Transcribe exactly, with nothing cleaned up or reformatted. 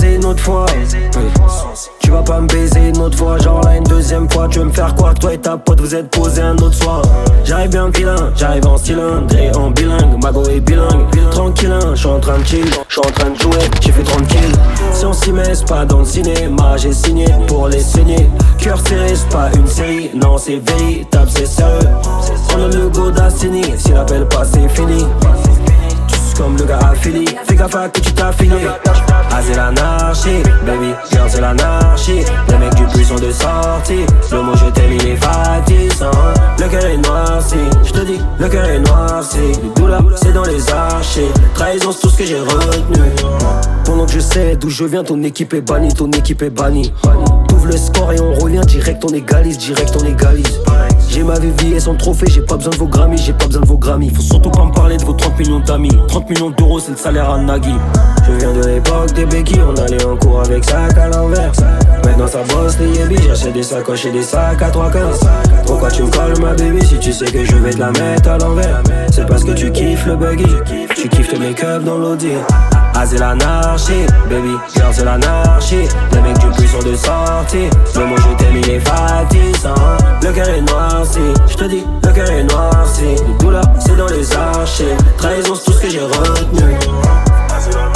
baiser une autre fois. Oui. Tu vas pas me baiser une autre fois, genre là une deuxième fois. Tu veux me faire quoi? Toi et ta pote vous êtes posés un autre soir. J'arrive bien vilain, j'arrive en cylindre et en bilingue, Mago est bilingue. Tranquillin, j'suis en train de chill, j'suis en train de jouer, j'ai fait trente kills. Si on s'y met, c'est pas dans le cinéma, j'ai signé pour les saigner. Cœur serré, c'est pas une série, non c'est véritable, c'est sérieux. On donne le go d'Assini, s'il appelle pas c'est fini. Comme le gars affili, fais gaffe à que tu t'as filé. Ah c'est l'anarchie, baby, girl c'est l'anarchie. Les mecs du puits sont de sortie. Le mot je t'aime il est fatigant. Le cœur est noirci, je te dis, le cœur est noirci. Les douleurs c'est dans les archers. Trahison c'est tout ce que j'ai retenu. Pendant que je sais d'où je viens, ton équipe est bannie, ton équipe est bannie. T'ouvres le score et on revient direct, on égalise, direct on égalise. J'ai ma vie et son trophée, j'ai pas besoin de vos Grammys, j'ai pas besoin de vos Grammys. Faut surtout pas me parler de vos trente millions d'amis. trente millions d'euros c'est le salaire à Nagui. Je viens de l'époque des béquilles, on allait en cours avec sac à l'envers. Maintenant ça bosse les yébis, j'achète des sacoches et des sacs à trois quinze. Pourquoi tu me parles ma baby si tu sais que je vais te la mettre à l'envers? C'est parce que tu kiffes le buggy, tu kiffes le make-up dans l'audi. Ah c'est l'anarchie, baby, girl c'est l'anarchie. Les mecs du puits sont de sortie. Le mot je t'aime il est fatigant. Le cœur est noirci, je te dis, le cœur est noirci. Les douleurs c'est dans les archers. Trahison c'est tout ce que j'ai retenu. Ah, c'est